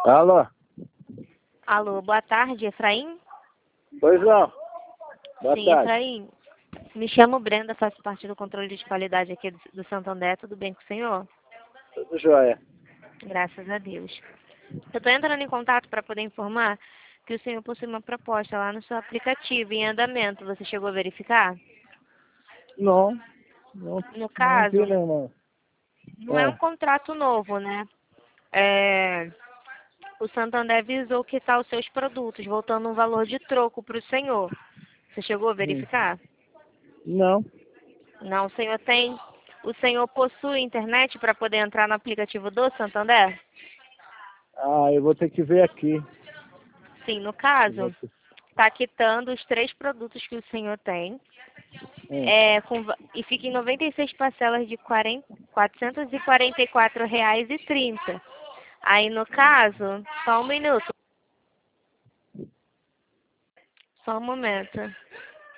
Alô? Alô, boa tarde, Efraim? Pois não. Boa Sim, tarde. Efraim. Me chamo Brenda, faço parte do controle de qualidade aqui do Santander. Tudo bem com o senhor? Tudo jóia. Graças a Deus. Eu estou entrando em contato para poder informar que o senhor possui uma proposta lá no seu aplicativo em andamento. Você chegou a verificar? Não. Não, No não vi, caso, não. não é um contrato novo, né? O Santander avisou que está os seus produtos, voltando um valor de troco para o senhor. Você chegou a verificar? Não. Não, o senhor tem. O senhor possui internet para poder entrar no aplicativo do Santander? Ah, eu vou ter que ver aqui. Sim, no Eu vou caso, ter- está quitando os 3 produtos que o senhor tem. Hum. E fica em 96 parcelas de R$ 444,30. Aí, no caso, só um minuto. Só um momento.